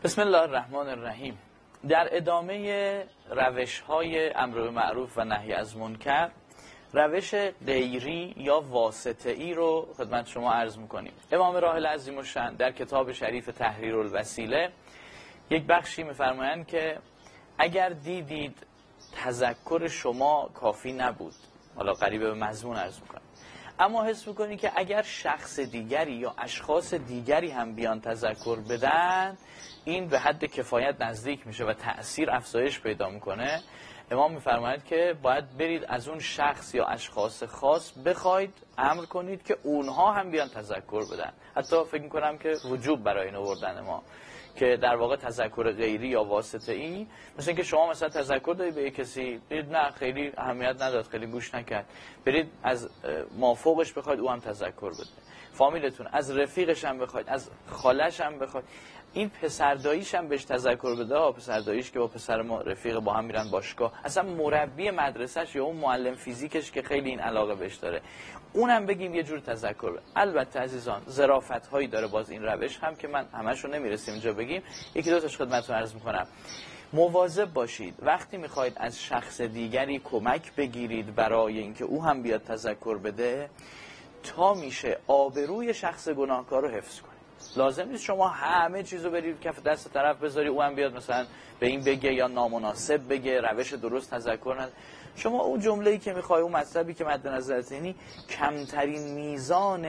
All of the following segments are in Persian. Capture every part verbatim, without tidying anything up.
بسم الله الرحمن الرحیم. در ادامه روش های امر به معروف و نهی از منکر، روش غیری یا واسطه‌ای رو خدمت شما عرض میکنیم. امام راحل عظیم الشأن در کتاب شریف تحریر الوسیله یک بخشی میفرمایند که اگر دیدید تذکر شما کافی نبود، حالا قریب به مضمون عرض میکنم، اما حس میکنید که اگر شخص دیگری یا اشخاص دیگری هم بیان تذکر بدن، این به حد کفایت نزدیک میشه و تأثیر افزایش پیدا میکنه. امام میفرماید که باید برید از اون شخص یا اشخاص خاص بخواید امر کنید که اونها هم بیان تذکر بدن. حتی فکر میکنم که وجوب برای این آوردن ما که در واقع تذکر غیری یا واسطه ای، مثل اینکه شما مثلا تذکر دارید به یک کسی، برید نه خیلی اهمیت نداد، خیلی گوش نکرد، برید از مافوقش بخواید او هم تذکر بده، فامیلتون، از رفیقش هم بخواید، از خالش هم بخواید، این پسرداییش هم بهش تذکر بده ها، پسرداییش که با پسر ما رفیق با هم میرن باشگاه، اصلا مربی مدرسهش یا اون معلم فیزیکش که خیلی این علاقه بهش داره، اونم بگیم یه جور تذکر بده. البته عزیزان ظرافت هایی داره باز این روش هم که من همشو نمیرسیم اینجا بگیم، یکی دو تاش خدمتتون عرض میکنم. مواظب باشید وقتی میخواید از شخص دیگری کمک بگیرید برای اینکه او هم بیاد تذکر بده، تا میشه آبروی شخص گناهکار رو حفظ کنید. لازم نیست شما همه چیزو برید کف دست طرف بذاری او هم بیاد مثلا به این بگه یا نامناسب بگه، روش درست تذکر نده. شما اون جمله‌ای که میخوای، اون مطلبی که مد نظرت، یعنی کمترین میزان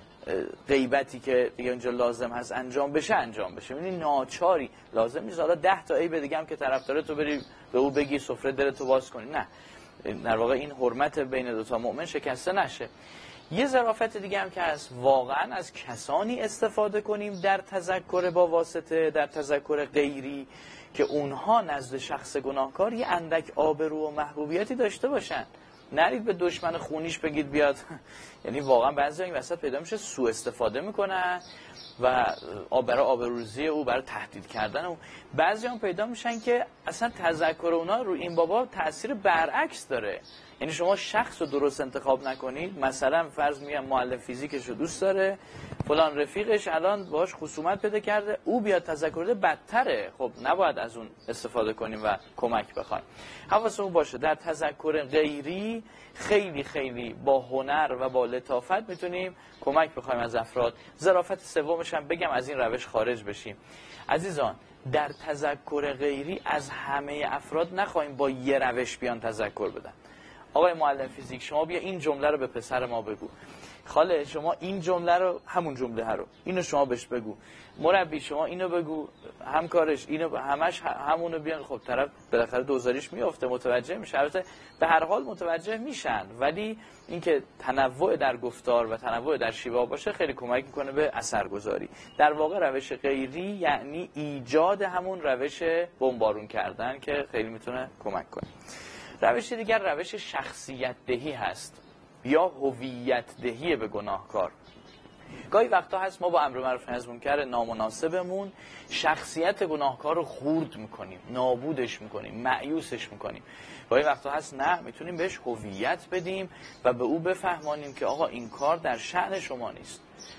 غیبتی که دیگه اونجا لازم هست انجام بشه انجام بشه. یعنی ناچاری لازم نیست حالا ده تا عیب دیگه هم که طرف داره تو بری به او بگی سفره دلتو باز کنی، نه، در واقع این حرمت بین دو تا مؤمن شکسته نشه. یه ظرافت دیگه هم که هست، واقعا از کسانی استفاده کنیم در تذکر با واسطه، در تذکر غیری، که اونها نزد شخص گناهکار یه اندک آبرو و محبوبیتی داشته باشن. نرید به دشمن خونیش بگید بیاد یعنی واقعا بعضی این وسط پیدا میشه سوء استفاده میکنن و برای آبروریزی او، برای تهدید کردن او. بعضی هم پیدا میشن که اصلا تذکر اونا رو این بابا تأثیر برعکس داره. یعنی شما شخص رو درست انتخاب نکنید، مثلا فرض میگم معلم فیزیکش رو دوست داره، فلان رفیقش الان باهاش خصومت پیدا کرده، او بیاد تذکر بده، بدتره. خب نباید از اون استفاده کنیم و کمک بخوایم. حواسمون باشه در تذکر غیری خیلی خیلی با هنر و با لطافت میتونیم کمک بخوایم از افراد. ظرافت سومش هم بگم از این روش خارج بشیم. عزیزان در تذکر غیری از همه افراد نخواهیم با یه روش بیان تذکر بدن. آقای معلم فیزیک شما بیا این جمله رو به پسر ما بگو، خاله شما این جمله رو، همون جمله رو اینو شما بهش بگو، مربی شما اینو بگو، همکارش اینو، همش همونو بیان. خب طرف بالاخره دوزاریش میافته، متوجه میشه. البته به هر حال متوجه میشن، ولی اینکه تنوع در گفتار و تنوع در شیوه باشه خیلی کمک میکنه به اثرگذاری. در واقع روش غیری یعنی ایجاد همون روش بمبارون کردن که خیلی میتونه کمک کنه. روش دیگر روش شخصیت دهی هست یا هویت دهی به گناهکار. گاهی وقتا هست ما با امر معروف نهی از منکر نامناسبمون شخصیت گناهکار رو خورد میکنیم، نابودش میکنیم، مایوسش میکنیم. گاهی وقتا هست نه، میتونیم بهش هویت بدیم و به او بفهمانیم که آقا این کار در شأن شما نیست.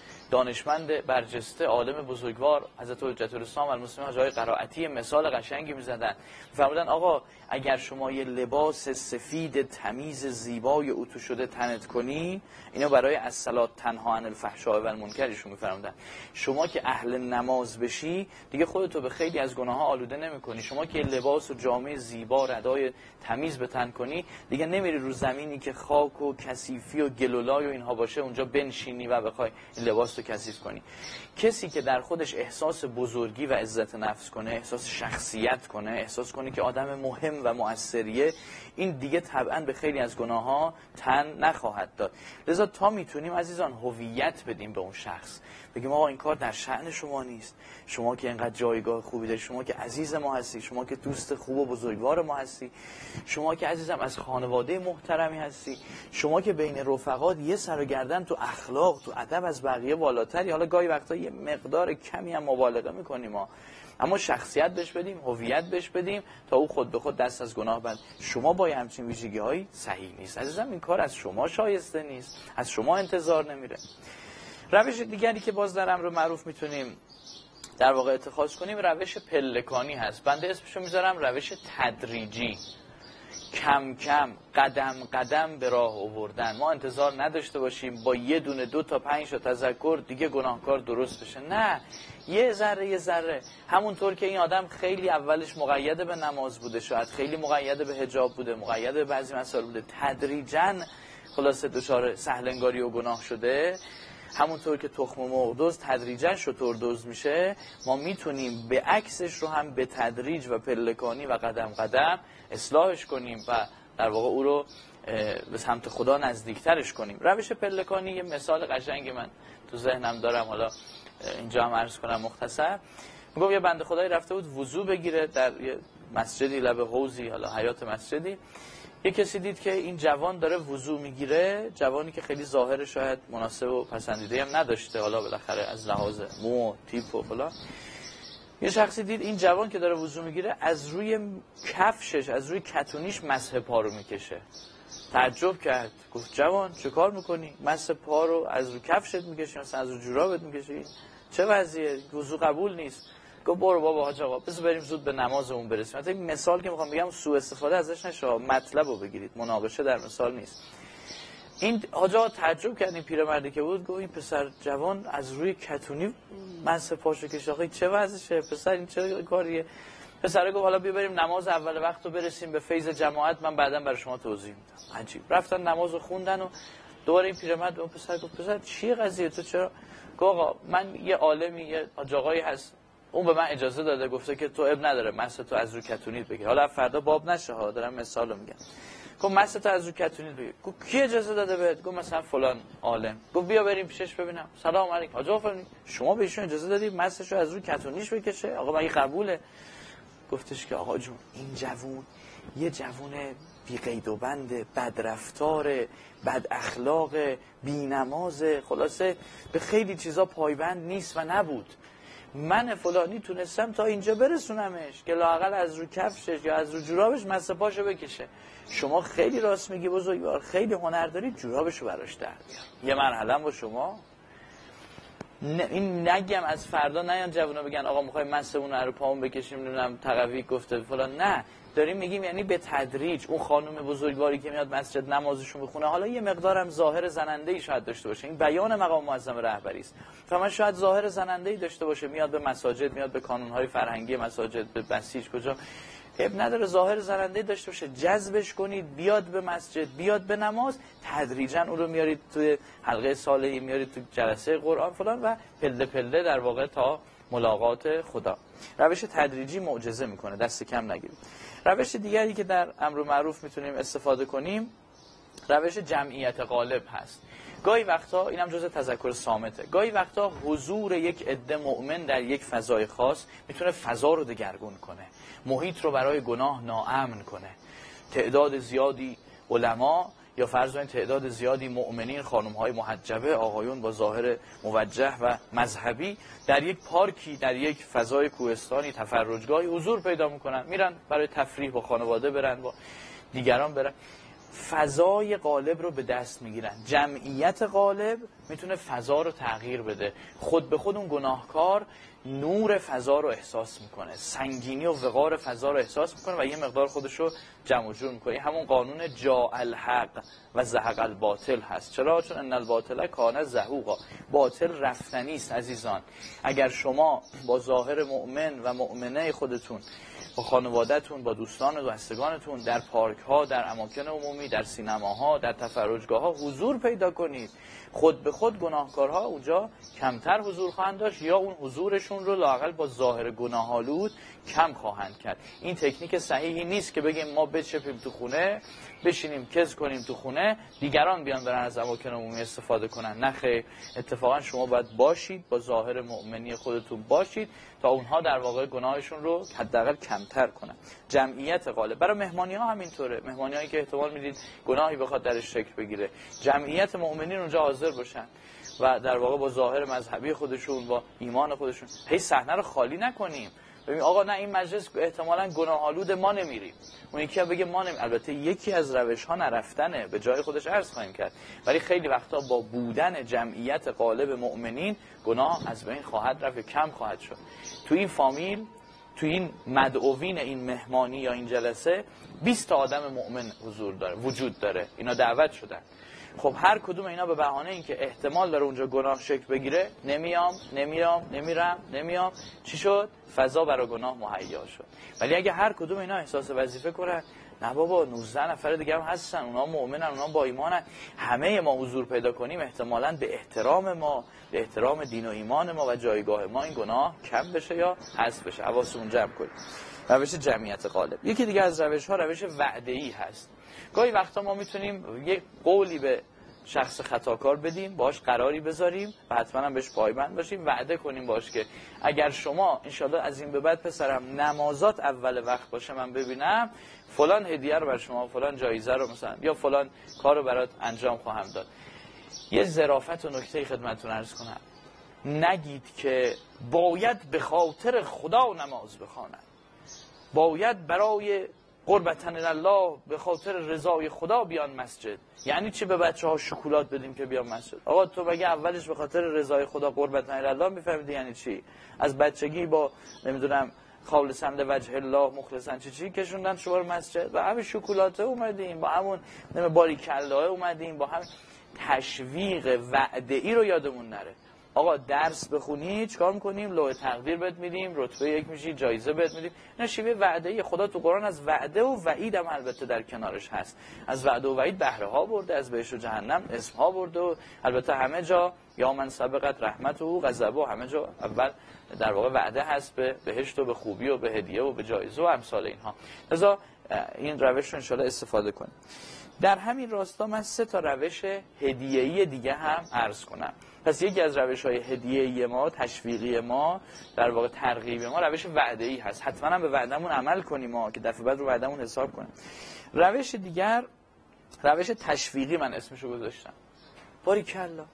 دانشمند برجسته، عالم بزرگوار حضرت حجت الاسلام المسلمین حاج آقای قرائتی مثال قشنگی میزدن، فرمودن آقا اگر شما یه لباس سفید تمیز زیبای اتو شده تنت کنی، اینو برای الصلاة تنها عن الفحشاء و المنکر ایشون میفرمودن، شما که اهل نماز بشی دیگه خودتو به خیلی از گناه‌ها آلوده نمی‌کنی. شما که لباس و جامه زیبا ردای تمیز به تن کنی، دیگه نمیری رو زمینی که خاک و کثیفی و گلولای و اینها باشه اونجا بنشینی و بخوای این لباس رو کثیف کنی. کسی که در خودش احساس بزرگی و عزت نفس کنه، احساس شخصیت کنه، احساس کنه که آدم مهم و مؤثریه، این دیگه طبعا به خیلی از گناه‌ها تن نخواهد داد. لذا تا میتونیم عزیزان هویت بدیم به اون شخص، بگیم آقا این کار در شأن شما نیست، شما که اینقدر جایگاه خوبی داری، شما که عزیز ما هستی، شما که دوست خوب و بزرگوار ما هستی، شما که عزیزم از خانواده محترمی هستی، شما که بین رفقات یه سر و گردن تو اخلاق تو ادب از بقیه بالاتری. حالا گاهی وقتا یه مقدار کمی هم مبالغه میکنیم ما، اما شخصیت بهش بدیم، هویت بهش بدیم تا او خود به خود دست از گناه بند. شما با همچین ویژگی‌هایی صحیح نیست عزیزم، این کار از شما شایسته نیست، از شما انتظار نمیره. روش دیگری که باز در امر معروف میتونیم در واقع اتخاذ کنیم روش پلکانی هست. بنده اسمشو میذارم روش تدریجی، کم کم قدم قدم به راه آوردن. ما انتظار نداشته باشیم با یه دونه دو تا پنج تا تذکر دیگه گناهکار درست بشه. نه، یه ذره یه ذره. همونطور که این آدم خیلی اولش مقید به نماز بوده، شاید خیلی مقید به حجاب بوده، مقید به بعضی مسائل بوده، تدریجاً خلاصه دچار سهلنگاری و گناه شده. همونطور که تخم مرغ دزد تدریجاً شتر دزد میشه، ما میتونیم به عکسش رو هم به تدریج و پلکانی و قدم قدم اصلاحش کنیم و در واقع او رو به سمت خدا نزدیکترش کنیم. روش پلکانی یه مثال قشنگی من تو ذهنم دارم، حالا اینجا هم عرض کنم مختصر. میگم یه بنده خدایی رفته بود وضو بگیره در یه مسجدی لب حوضی، حالا حیات مسجدی. یه کسی دید که این جوان داره وضو میگیره، جوانی که خیلی ظاهر شاید مناسب و پسندیده هم نداشته، حالا بالاخره از لحاظ مو و تیپ و فلان. یه شخصی دید این جوان که داره وضو میگیره از روی کفشش، از روی کتونیش مسح پا رو میکشه. تعجب کرد، گفت جوان چه کار میکنی؟ مسح پا رو از روی کفشت میکشی، مثلا از روی جورابت میکشی؟ چه وضعیه؟ وضو قبول نیست. گفت برو بابا حاج آقا بذار بریم زود به نمازمون برسیم. مثلا این مثال که میخوام بگم سوء استفاده ازش نشه، مطلب رو بگیرید، مناقشه در مثال نیست. این حاج آقا تعجب کرد، این پیرمردی که بود، گفت این پسر جوان از روی کتونی مسح پاشو کشه، آخه چه وضعشه پسر، این چه کاریه؟ پسر گفت حالا بیا بریم نماز اول وقت رو برسیم به فیض جماعت، من بعداً برای شما توضیح میدم. عجیب. رفتن نمازو خوندن و دوباره این پیرمرد اون پسر گفت پسر چیه قضیه، تو چرا؟ گفت آقا من یه عالمی، یه حاج آقایی هست، اون به من اجازه داده، گفته که تو اب نداره مسح تو از رو کتونیت بگیر. حالا فردا باب نشه ها، دارم مثالو میگم. گفت مسح تو از رو کتونیت بگیر. گفت کی اجازه داده بهت؟ گفت مثلا فلان عالم. گفت بیا بریم پیشش ببینم. سلام علیکم حاج آقا، شما به ایشون اجازه دادی مسحشو از رو کتونیش بکشه؟ آقا مگه قبوله؟ گفتش که آقا جون این جوون یه جوون بی قید و بند، بد رفتار، بد اخلاق، بی نماز، خلاصه به خیلی چیزا پایبند نیست و نبود. من فلانی تونستم تا اینجا برسونمش که لااقل از رو کفشش یا از رو جورابش مسح پاشو بکشه. شما خیلی راست میگی بزرگوار، خیلی هنر داری، جورابشو براش در بیار. یه مرحله با شما این نگم از فردا نیان جوونا بگن آقا میخوایم مسح اون رو پامون بکشیم، نمیدونم تقوی گفته فلان. نه، داریم میگیم یعنی به تدریج. اون خانم بزرگواری که میاد مسجد نمازشون بخونه، حالا یه مقدارم ظاهر زننده‌ای شاید داشته باشه، این بیان مقام معظم رهبری است، فقط شاید ظاهر زننده‌ای داشته باشه، میاد به مساجد، میاد به کانون‌های فرهنگی مساجد، به بسیج کجا اب نداره، ظاهر زننده داشته باشه، جذبش کنید بیاد به مسجد، بیاد به نماز، تدریجاً اون رو میارید توی حلقه صالحی، میارید تو جلسه قرآن فلان و پله پله در واقع تا ملاقات خدا. روش تدریجی معجزه میکنه، دست کم نگیرید. روش دیگری که در امر معروف میتونیم استفاده کنیم روش جمعیت غالب هست. گاهی وقتا اینم جزء تذکر صامته، گاهی وقتا حضور یک عده مؤمن در یک فضای خاص میتونه فضا رو دگرگون کنه، محیط رو برای گناه ناامن کنه. تعداد زیادی علما یا فرض کنید تعداد زیادی مؤمنین، خانم‌های محجبه، آقایون با ظاهر موجه و مذهبی در یک پارکی، در یک فضای کوهستانی، تفرجگاهی حضور پیدا میکنن، میرن برای تفریح با خانواده برن، با دیگران برن، فضای غالب رو به دست میگیرن. جمعیت غالب میتونه فضا رو تغییر بده. خود به خود اون گناهکار نور فضا رو احساس میکنه، سنگینی و وقار فضا رو احساس میکنه و یه مقدار خودش رو جمع و جور میکنه. همون قانون جاء الحق و زهق الباطل هست. چرا؟ چون ان الباطل کان زهوقا، باطل رفتنی است عزیزان. اگر شما با ظاهر مؤمن و مؤمنه خودتون، با خانواده‌تون، با دوستان و دوستگانتون در پارک ها، در اماکن عمومی، در سینماها، در تفرجگاه ها حضور پیدا کنید، خود به خود گناهکارها اونجا کمتر حضور خواهند داشت یا اون حضورشون رو لااقل با ظاهر گناه‌آلود کم خواهند کرد. این تکنیک صحیحی نیست که بگیم ما بچپیم تو خونه، بشینیم کز کنیم تو خونه، دیگران بیان برن از اماکن عمومی استفاده کنن. نه خیر، اتفاقا شما باید باشید، با ظاهر مؤمنی خودتون باشید تا اونها در واقع گناهشون رو حداقل کمتر کنن. جمعیت غالب. برای مهمانی‌ها همینطوره، مهمانی‌هایی که احتمال میدید گناهی بخواد درش شکل بگیره، جمعیت مؤمنین اونجا حاضر باشن و در واقع با ظاهر مذهبی خودشون، با ایمان خودشون، هی صحنه رو خالی نکنیم. ببین آقا نه این مجلس احتمالاً گناه‌آلود ما نمیریم، اون یکی بگه ما نمی... البته یکی از روش‌ها نرفتنه، به جای خودش عرض خواهیم کرد، ولی خیلی وقتا با بودن جمعیت غالب مؤمنین گناه از بین خواهد رفت، کم خواهد شد. تو این فامیل، تو این مدعوین این مهمانی یا این جلسه بیست تا آدم مؤمن حضور داره، وجود داره، اینا دعوت شدن. خب هر کدوم اینا به بهانه اینکه احتمال داره اونجا گناه شکل بگیره نمیام نمیام نمیرم نمیام چی شد؟ فضا برای گناه مهیا شد. ولی اگه هر کدوم اینا احساس وظیفه کنن، نه بابا نوزده نفر دیگه هم هستن، اونا مؤمنن، اونا با ایمانن، همه ما حضور پیدا کنیم، احتمالاً به احترام ما، به احترام دین و ایمان ما و جایگاه ما این گناه کم بشه یا حذف بشه. حواسمون جمع کنیم. روش جمعیت غالب. یکی دیگه از روش ها روش وعده‌ای هست. گاهی وقتا ما میتونیم یک قولی به شخص خطاکار بدیم، باش قراری بذاریم و حتما هم بهش پایبند باشیم، وعده کنیم باش که اگر شما انشالله از این به بعد پسرم نمازات اول وقت باشه من ببینم، فلان هدیه رو بر شما، فلان جایزه رو مثلا یا فلان کار رو برات انجام خواهم داد. یه ظرافت و نکته خدمتتون عرض کنم، نگید که باید به خاطر خدا نماز بخوانم، باید برای قربتن الله به خاطر رضای خدا بیان مسجد. یعنی چی به بچه ها شکلات بدیم که بیان مسجد؟ آقا تو مگه اولش به خاطر رضای خدا قربتن الله میفهمیدی یعنی چی؟ از بچگی با نمیدونم خالصاً لوجه الله مخلصاً چی چی کشوندن شما رو مسجد؟ با همین شکلاته اومدیم، با همون باریکالله اومدیم، با همین تشویق وعده‌ای رو یادمون نره. آقا درس بخونی چیکار می‌کنیم؟ لوح تقدیر بهت میدیم، رتبه یک میشی، جایزه بهت میدیم. اینا شیوه وعده‌ای. خدا تو قرآن از وعده و وعید هم البته در کنارش هست. از وعده و وعید بهره ها برده، از بهشت و جهنم اسم ها برده و البته همه جا یا من سبقت رحمت و غضب و همه جا اول در واقع وعده هست به بهشت و به خوبی و به هدیه و به جایزه و امثال اینها. لذا این روش رو ان شاءالله استفاده کنیم. در همین راستا من سه تا روش هدیه‌ای دیگه هم عرض کنم. پس یکی از روش‌های هدیه‌ای ما، تشویقی ما، در واقع ترغیب ما، روش وعده‌ای هست. حتما هم به وعدمون عمل کنیم ما که دفعه بعد رو وعدمون حساب کنیم. روش دیگر روش تشویقی من اسمشو گذاشتم. باریکالله.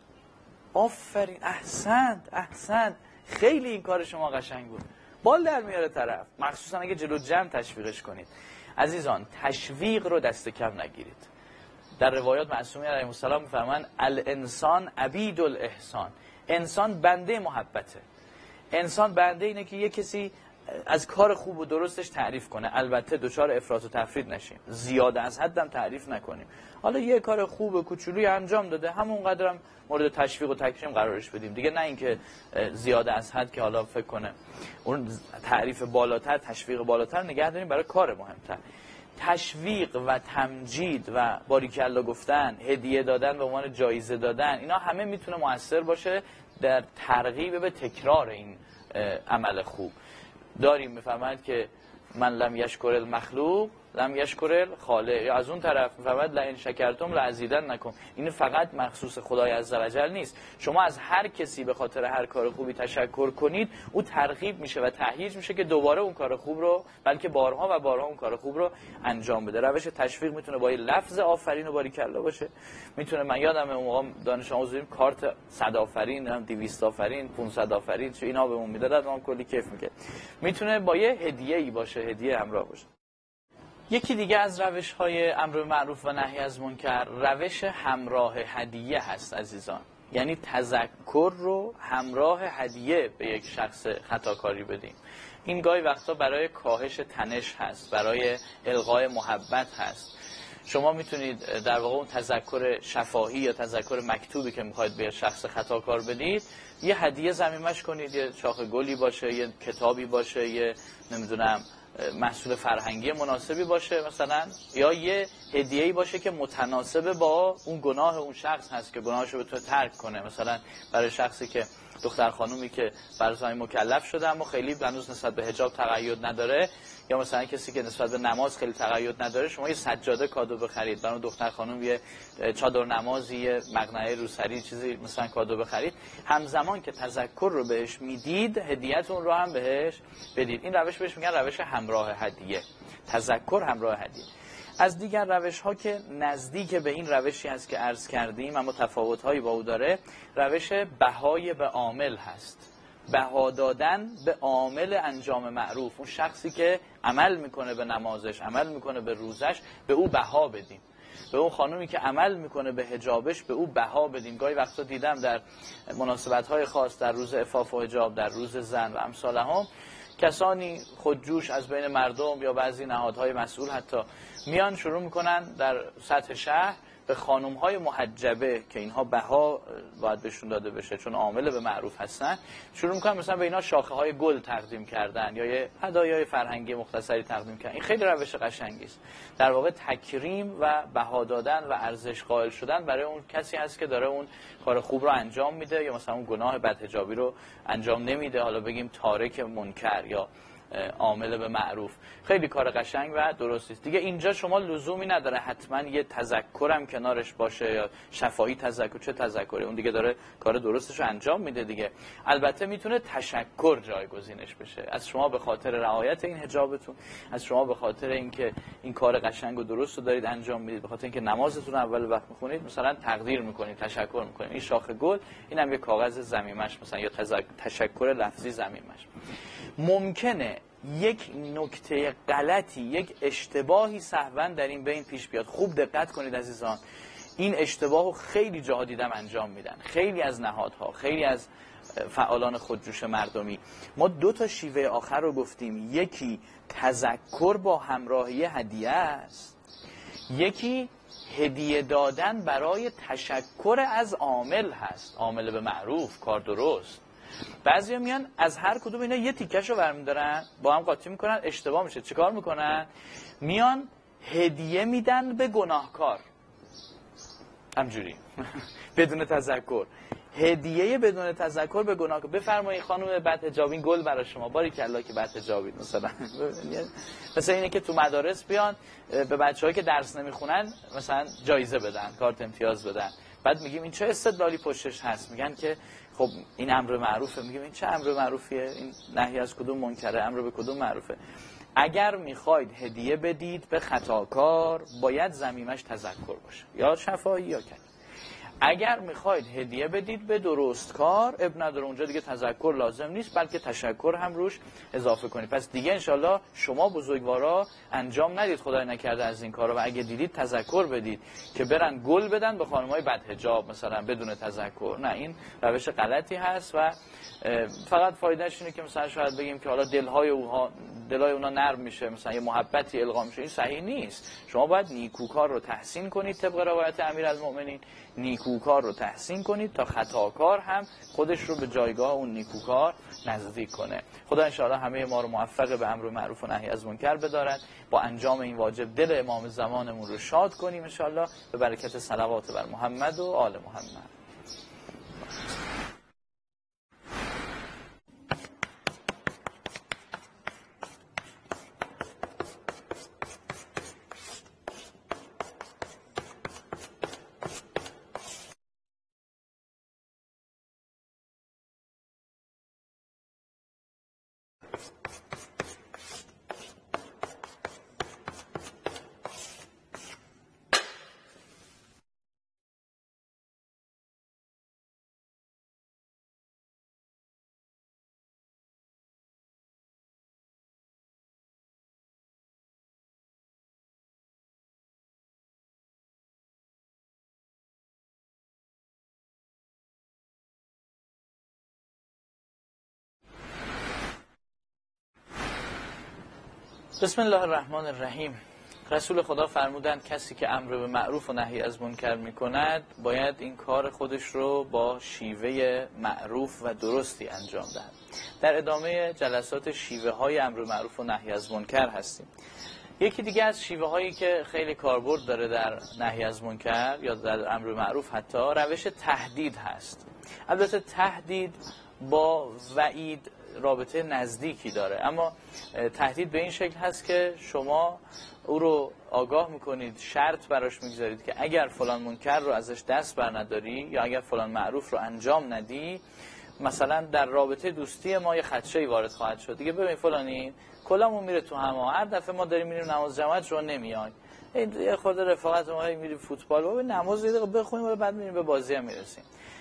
آفرین، احسنت، احسنت. خیلی این کار شما قشنگ بود. بال در میاره طرف، مخصوصا اگه جلو جمع تشویقش کنید. عزیزان تشویق رو دست کم نگیرید. در روایات معصومین علیهم السلام می‌فرمایند الانسان عبید الاحسان، انسان بنده محبته. انسان بنده اینه که یک کسی از کار خوب و درستش تعریف کنه، البته دچار افراط و تفرید نشیم، زیاده از حدم تعریف نکنیم. حالا یه کار خوب کوچولویی انجام داده، همون قدرم مورد تشویق و تکریم قرارش بدیم دیگه، نه اینکه زیاده از حد که حالا فکر کنه اون تعریف بالاتر، تشویق بالاتر نگه داریم برای کار مهمتر. تشویق و تمجید و باریکالله گفتن، هدیه دادن به عنوان جایزه دادن، اینا همه میتونه مؤثر باشه در ترغیب به تکرار این عمل خوب. داریم میفهمند که من لم یشکر المخلوق لم یشکر الخالق، یا از اون طرف میفهمند لئن شکرتم لازیدنکم. این فقط مخصوص خدای عزوجل نیست. شما از هر کسی به خاطر هر کار خوبی تشکر کنید، او ترغیب میشه و تهییج میشه که دوباره اون کار خوب رو، بلکه بارها و بارها اون کار خوب رو انجام بده. روش تشویق میتونه با لفظ آفرین و باریکالله باشه، میتونه، من یادم اون موقع دانش آموز بودیم کارت صد آفرین، دویست آفرین، پانصد آفرین چه اینا بهمون میدادن، ما کلی کیف میکرد. میتونه با یه هدیه‌ای باشه، هدیه همراه باشه. یکی دیگه از روش‌های امر معروف و نهی از منکر روش همراه هدیه هست عزیزان. یعنی تذکر رو همراه هدیه به یک شخص خطاکاری بدیم. این گاهی وقتا برای کاهش تنش هست، برای القای محبت هست. شما میتونید در واقع اون تذکر شفاهی یا تذکر مکتوبی که میخواید به شخص خطاکار بدید، یه هدیه ضمیمش کنید، یه شاخه گلی باشه، یه کتابی باشه، یه نمیدونم محصول فرهنگی مناسبی باشه مثلا، یا یه هدیه‌ای باشه که متناسب با اون گناه اون شخص هست که گناهشو به تو ترک کنه. مثلا برای شخصی که دختر خانومی که برای مکلف شده اما خیلی هنوز نسبت به حجاب تقید نداره، یا مثلا کسی که نسبت به نماز خیلی تقید نداره، شما یه سجاده کادو بخرید برای دختر خانم، یه چادر نمازی، یه مقنعه روسری چیزی مثلا کادو بخرید، همزمان که تذکر رو بهش میدید هدیه‌تون رو هم بهش بدید. این روش بهش میگن روش همراه هدیه، تذکر همراه هدیه. از دیگر روش ها که نزدیک به این روشی هست که عرض کردیم اما تفاوت هایی با او داره، روش بهای به عامل هست. بها دادن به عامل انجام معروف. اون شخصی که عمل میکنه به نمازش، عمل میکنه به روزش، به او بها بدیم. به اون خانومی که عمل میکنه به حجابش، به او بها بدیم. گاهی وقتا دیدم در مناسبت‌های خاص، در روز عفاف و حجاب، در روز زن و امثال هم، کسانی خودجوش از بین مردم یا بعضی نهادهای مسئول حتی میان شروع میکنن در سطح شهر به خانم‌های محجبه که اینها بها باید بهشون داده بشه چون عامل به معروف هستن، شروع میکنن مثلا به اینا شاخه‌های گل تقدیم کردن یا یه هدایای فرهنگی مختصری تقدیم کردن. این خیلی روش قشنگی است. در واقع تکریم و بها دادن و ارزش قائل شدن برای اون کسی هست که داره اون کار خوب رو انجام میده یا مثلا اون گناه بدحجابی رو انجام نمیده، حالا بگیم تارک منکر یا عامل به معروف. خیلی کار قشنگ و درستی است. دیگه اینجا شما لزومی نداره حتما یه تذکرم کنارش باشه یا شفاهی تذکر. چه تذکری؟ اون دیگه داره کار درستش رو انجام میده دیگه. البته میتونه تشکر جایگزینش بشه از شما به خاطر رعایت این حجابتون، از شما به خاطر اینکه این کار قشنگ و درست رو دارید انجام میدید، به خاطر اینکه نمازتون اول وقت میخونید مثلا تقدیر میکنید، تشکر میکنید. این شاخه گل، اینم یه کاغذ ضمیمش مثلا یا تشکر لفظی ضمیمش. ممکنه یک نکته غلطی، یک اشتباهی سهوا در این بین پیش بیاد. خوب دقت کنید عزیزان، این اشتباهو خیلی جاها دیدم انجام میدن، خیلی از نهادها، خیلی از فعالان خودجوش مردمی. ما دو تا شیوه آخر رو گفتیم، یکی تذکر با همراهی هدیه است، یکی هدیه دادن برای تشکر از عامل هست، عامل به معروف، کار درست. بعضیا میان از هر کدوم اینا یه تیکشو برمی‌دارن، با هم قاطی میکنن، اشتباه میشه. چیکار میکنن؟ میان هدیه میدن به گناهکار، همجوری بدون تذکر. هدیه بدون تذکر به گناهکار. بفرمایید خانم بدحجابی این گل برای شما، باریکلا که بدحجابید. مثلا مثلا اینه که تو مدارس بیان به بچه‌هایی که درس نمیخونن مثلا جایزه بدن، کارت امتیاز بدن. بعد میگیم این چه استدلالی پشتش هست؟ میگن که خب این امر معروفه. میگیم این چه امر معروفیه؟ این نهی از کدوم منکره، امر به کدوم معروفه؟ اگر میخواید هدیه بدید به خطاکار باید ضمیمش تذکر باشه، یا شفاهی یا کلی. اگر میخواید هدیه بدید به درستکار، اب نداره، اونجا دیگه تذکر لازم نیست بلکه تشکر هم روش اضافه کنید. پس دیگه انشالله شما بزرگوارا انجام ندید خدای نکرده از این کارا، و اگه دیدید تذکر بدید که برن گل بدن به خانم‌های بدحجاب مثلا بدون تذکر. نه، این روش غلطی هست و فقط فایدهش اینه که مثلا شاید بگیم که حالا دلهای اونها دلای اونا نرم میشه، مثلا یه محبتی القا میشه. این صحیح نیست. شما باید نیکوکار رو تحسین کنید طبق روایت امیرالمؤمنین، نیکوکار رو تحسین کنید تا خطاکار هم خودش رو به جایگاه اون نیکوکار نزدیک کنه. خدا انشاءالله همه ما رو موفق به امر معروف و نهی از منکر بدارد. با انجام این واجب دل امام زمانمون رو شاد کنیم انشاءالله به برکت صلوات بر محمد و آل محمد. بسم الله الرحمن الرحیم. رسول خدا فرمودند کسی که امر به معروف و نهی از منکر میکند باید این کار خودش رو با شیوه معروف و درستی انجام دهد. در ادامه جلسات شیوه های امر به معروف و نهی از منکر هستیم. یکی دیگه از شیوه هایی که خیلی کاربرد داره در نهی از منکر یا در امر به معروف حتی روش تهدید هست. البته تهدید با وعید رابطه نزدیکی داره، اما تهدید به این شکل هست که شما او رو آگاه میکنید، شرط براش میگذارید که اگر فلان منکر رو ازش دست بر نداری یا اگر فلان معروف رو انجام ندی، مثلا در رابطه دوستی ما یه خدشه‌ای وارد خواهد شد. دیگه ببین فلانی کلامون میره تو هوا، هر دفعه ما داریم میریم نماز جماعت شما نمیای، یه خورده رفاقت ما میریم فوتبال، بابا نماز یه دقیقه بخونیم و بعد میریم به بازی هم میرسیم.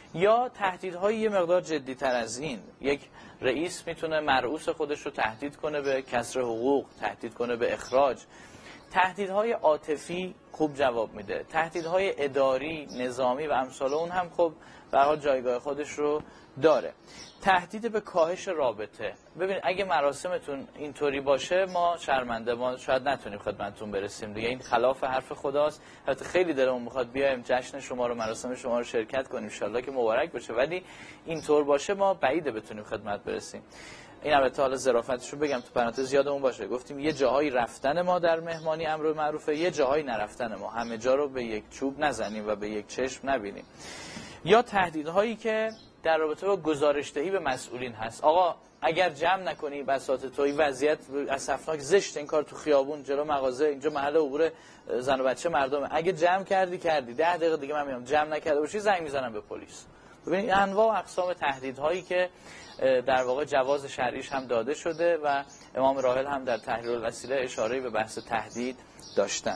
یا تهدیدهای یه مقدار جدی‌تر از این. یک رئیس میتونه مرئوس خودش رو تهدید کنه به کسر حقوق، تهدید کنه به اخراج. تهدیدهای عاطفی خوب جواب میده. تهدیدهای اداری، نظامی و امثال اون هم خب به هر حال جایگاه خودش رو داره. تهدید به کاهش رابطه. ببینید اگه مراسمتون اینطوری باشه ما شرمنده، ما شاید نتونیم خدمتتون برسیم دیگه. این خلاف حرف خداست. البته خیلی دلمون میخواد بیایم جشن شما رو، مراسم شما رو شرکت کنیم، ان شاءالله که مبارک باشه، ولی اینطور باشه ما بعیده بتونیم خدمت برسیم. این البته حالا ظرافتش رو بگم تو پرانتز یادمون باشه، گفتیم یه جاهایی رفتن ما در مهمانی امر معروفه، یه جاهایی نرفتن ما. همه جا رو به یک چوب نزنیم و به یک چشم نبینیم. یا تهدیدهایی که در رابطه با گزارش‌دهی به مسئولین هست. آقا اگر جمع نکنی بساط توی وضعیت اسفناک، زشت این کار تو خیابون جلو مغازه، اینجا محل عبور زن و بچه مردمه، اگه جمع کردی کردی ده دقیقه دیگه من میام، جمع نکرده باشی زنگ میزنم به پلیس. ببینید انواع و اقسام تهدیدهایی که در واقع جواز شرعیش هم داده شده و امام راحل هم در تحریر الوسیله اشاره به بحث تهدید داشتن.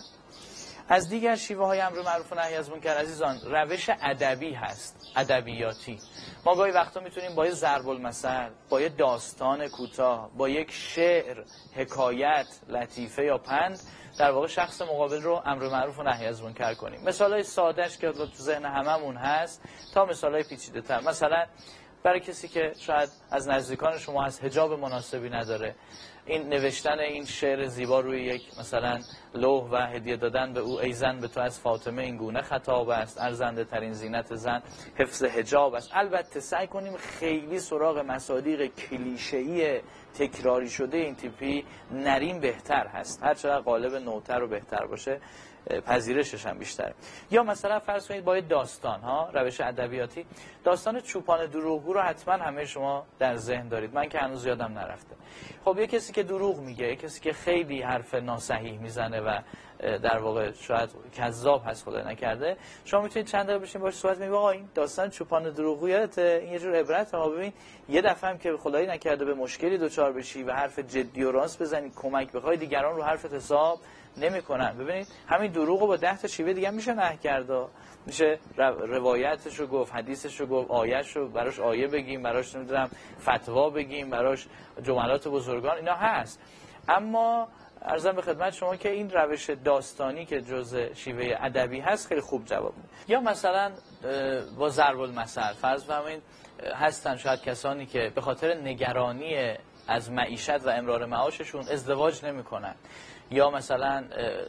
از دیگر شیوه های امر معروف و نهی از منکر عزیزان، روش ادبی هست، ادبیاتی. ما گاهی وقتا میتونیم با یه ضرب المثل، با یه داستان کوتاه، با یک شعر، حکایت، لطیفه یا پند در واقع شخص مقابل رو امر معروف و نهی از منکر کنیم. مثالای سادهش که تو ذهن هممون هست تا مثالای پیچیده‌تر. مثلا برای کسی که شاید از نزدیکان شما هست حجاب مناسبی نداره، این نوشتن این شعر زیبا روی یک مثلا لوح و هدیه دادن به او، ای زن به تو از فاطمه این گونه خطاب است، ارزنده ترین زینت زن حفظ حجاب است. البته سعی کنیم خیلی سراغ مصادیق کلیشه‌ای تکراری شده این تیپی نریم، بهتر هست. هر چقدر قالب نوتر و بهتر باشه پذیرشش هم بیشتره. یا مثلا فرض کنید با داستان ها، روش ادبیاتی، داستان چوپان دروغگو رو حتما همه شما در ذهن دارید، من که هنوز یادم نرفته. خب یه کسی که دروغ میگه، یه کسی که خیلی حرف ناصحیح میزنه و در واقع شاید کذاب هست خدا نکرده، شما میتونید چند دقیقه بشین باهاش صحبت کنید. آقا این داستان چوپان دروغگو یادته؟ این یه جور عبرت ها. ببین یه دفعه هم که خدایی نکرده به مشکلی دوچار بشی و حرف جدی و راست بزنی، کمک بخوای، دیگران رو حرفت حساب نمی‌کنن. ببینید همین دروغو با ده تا شیوه دیگه میشه نه کرده، میشه روایتش رو گفت، حدیثش رو گفت، آیه‌ش رو براش آیه بگیم، براش نمیدونم فتوا بگیم، براش جملات بزرگان، اینا هست. اما عرضم به خدمت شما که این روش داستانی که جزء شیوه ادبی هست خیلی خوب جواب میده. یا مثلا با ضرب المثل فرض بفرمایید هستن شاید کسانی که به خاطر نگرانی از معیشت و امرار معاششون ازدواج نمی‌کنن، یا مثلا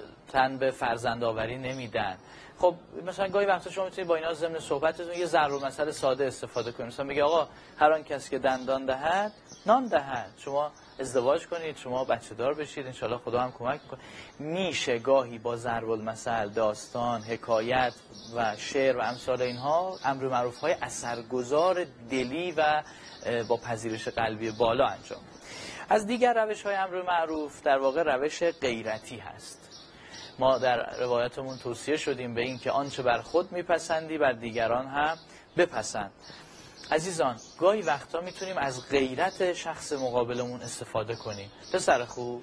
تن به فرزندآوری نمیدن. خب مثلا گاهی وقتا شما میتونید با اینا ضمن صحبتتون یه ضرب المثل ساده استفاده کنید. مثلا میگه آقا هر آن کسی که دندان دهد نان دهد. شما ازدواج کنید، شما بچه دار بشید، انشالله خدا هم کمک میکنه. میشه گاهی با ضرب المثل، داستان، حکایت و شعر و امثال اینها امر معروف های اثرگذار دلی و با پذیرش قلبی بالا انجام. از دیگر روش های امر معروف در واقع روش غیرتی هست. ما در روایتمون توصیه شدیم به این که آنچه بر خود میپسندی بر دیگران هم بپسند. عزیزان گاهی وقتا میتونیم از غیرت شخص مقابلمون استفاده کنیم. پسر خوب،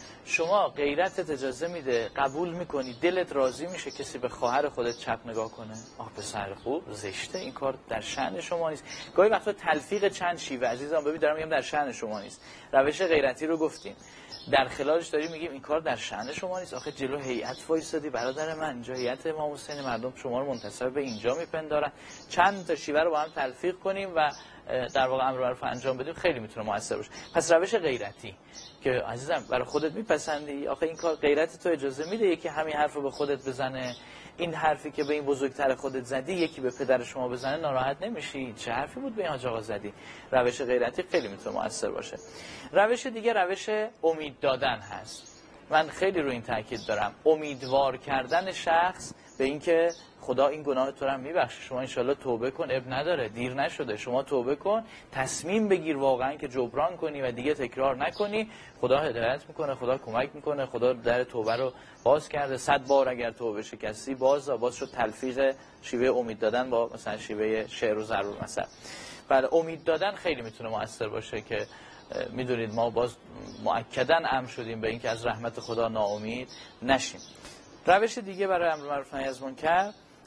شما غیرتت اجازه میده، قبول میکنی، دلت راضی میشه کسی به خواهر خودت چپ نگاه کنه؟ آه پسر خوب، زشته، این کار در شأن شما نیست. گاهی وقتا تلفیق چند شیوه عزیزان، ببین دارم میگم در شأن شما نیست. روش غیرتی رو گفتیم، در خلالش داریم میگیم این کار در شأن شما نیست. آخه جلو هیئت وایسادی برادر من، اینجا هیئت امام حسین، مردم شما رو منتسب به اینجا میپندارن. چند تا شیوه رو با هم تلفیق کنیم و در واقع امر معروف انجام بدیم، خیلی میتونه موثر باشه. پس روش غیرتی که عزیزم برای خودت میپسندی، آخه این کار غیرت تو اجازه میده یکی همین حرف رو به خودت بزنه؟ این حرفی که به این بزرگتر خودت زدی یکی به پدر شما بزنه ناراحت نمیشی؟ چه حرفی بود به این حاج آقا زدی؟ روش غیرتی خیلی میتونه موثر باشه. روش دیگه روش امید دادن هست. من خیلی روی این تاکید دارم، امیدوار کردن شخص به اینکه خدا این گناه تو رو هم میبخشه، شما انشالله توبه کن، اب نداره، دیر نشده، شما توبه کن، تصمیم بگیر واقعا که جبران کنی و دیگه تکرار نکنی، خدا هدایت میکنه، خدا کمک میکنه، خدا در توبه رو باز کرده. صد بار اگر توبه شکستی باز باز شد تلفیق شیوه امید دادن با مثلا شیوه شعر و ضرب المثل. بله امید دادن خیلی میتونه موثر باشه که میدونید ما باز مؤکداً امر شدیم به اینکه از رحمت خدا ناامید نشیم. روش دیگه برای امر معروف نهی از منکر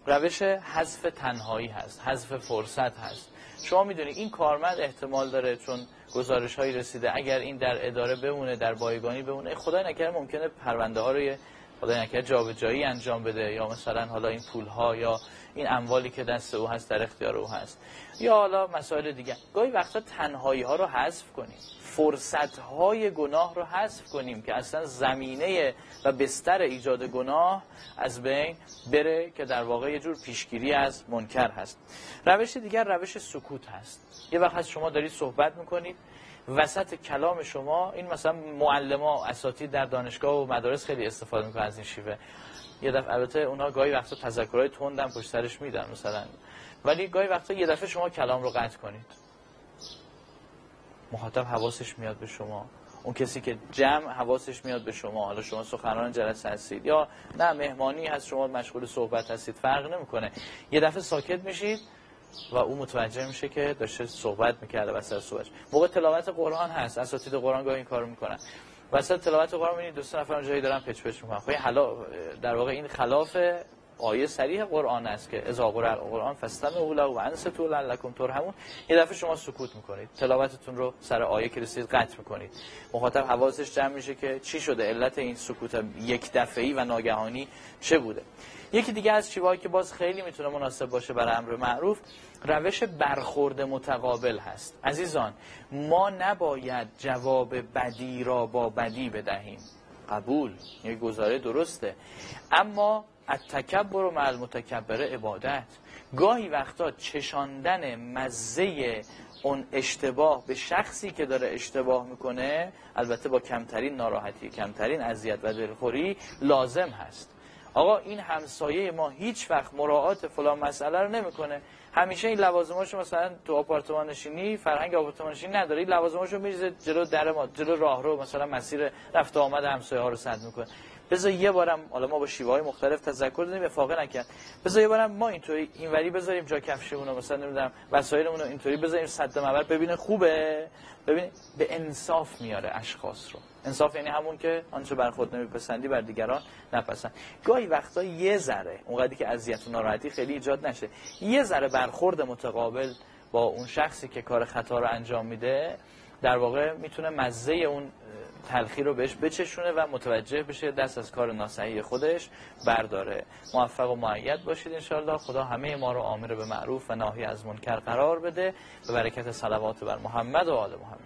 روش حذف تنهایی هست، حذف فرصت هست. شما میدونید این کارمند احتمال داره چون گزارش هایی رسیده اگر این در اداره بمونه، در بایگانی بمونه، خدای نکرده ممکنه پرونده ها رو خدای نکرده جابجایی انجام بده، یا مثلا حالا این پول ها یا این اموالی که دست او هست در اختیار او هست، یا حالا مسائل دیگه. گاهی وقتا تنهایی ها رو حذف کنیم، فرصت های گناه رو حذف کنیم که اصلا زمینه و بستر ایجاد گناه از بین بره، که در واقع یه جور پیشگیری از منکر هست. روش دیگر روش سکوت هست. یه وقت شما دارید صحبت میکنید، وسط کلام شما، این مثلا معلما اساتید در دانشگاه و مدارس خیلی استفاده میکنن از این شیوه. یه دفعه البته اونها گاهی وقتا تذکرهای تندم پشت سرش میدن مثلا، ولی گاهی وقتا یه دفعه شما کلام رو قطع کنید، مخاطب حواسش میاد به شما، اون کسی که جمع حواسش میاد به شما، حالا شما سخنران جلسه هستید یا نه مهمانی هست شما مشغول صحبت هستید، فرق نمیکنه، یه دفعه ساکت میشید و اون متوجه میشه که داشته صحبت میکرده وسط صحبتش. موقع تلاوت قرآن هست، اساتید قرآن گاهی این کارو میکنن، وسط تلاوت قرآن میبینید دو سه نفر اونجایی دارن پچ پچ میکنن. خب حالا در واقع این خلاف آیه صریح قرآن است که اذا قرئ القرآن فاستمعوا له وانصتوا لعلکم ترحمون. یه دفعه شما سکوت میکنید، تلاوتتون رو سر آیه که رسید قطع میکنید، مخاطب حواسش جمع میشه که چی شده، علت این سکوت یک دفعه‌ای و ناگهانی چه بوده. یکی دیگه از چیزهایی که باز خیلی میتونه مناسب باشه برای امر معروف، روش برخورد متقابل هست. عزیزان، ما نباید جواب بدی را با بدی بدهیم، قبول، یک گزاره درسته، اما التکبر مع المتکبر عبادت. گاهی وقتا چشاندن مزه اون اشتباه به شخصی که داره اشتباه میکنه، البته با کمترین ناراحتی، کمترین اذیت و دلخوری، لازم هست. آقا این همسایه ما هیچ وقت مراعات فلان مسئله رو نمیکنه، همیشه این لوازماشو مثلا تو آپارتمان نشینی، فرهنگ آپارتمان نشینی نداره، این لوازماشو میریزه جلو در ما، جلو راهرو، مثلا مسیر رفت آمد همسایه ها رو سد میکنه. بذار یه بارم، حالا ما با شیوه‌های مختلف تذکر دادیم افاقه نکرد، بذار یه بارم ما اینطوری اینوری بذاریم جا کفشمون رو، مثلا نمیدونم وسایلمون رو اینطوری بذاریم سد مبر، ببینه خوبه، ببین به انصاف میاره اشخاص رو. انصاف یعنی همون که آنچه بر خود نمیپسندی بر دیگران نپسند. گاهی وقتا یه ذره اونقدری که اذیت و ناراحتی خیلی ایجاد نشه، یه ذره برخورد متقابل با اون شخصی که کار خطا رو انجام میده در واقع میتونه مزه اون تلخی رو بهش بچشونه و متوجه بشه دست از کار ناصحیح خودش برداره. موفق و مؤید باشید انشاءالله. خدا همه ما رو آمر به معروف و ناهی از منکر قرار بده، به برکت صلوات بر محمد و آل محمد.